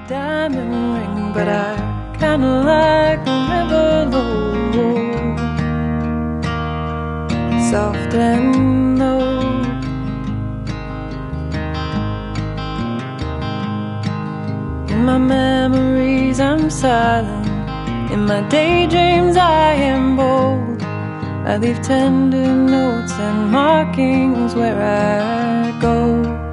diamond ring, but I kinda like the river low, soft and low. In my memories I'm silent, in my daydreams I am bold. I leave tender notes and markings where I go.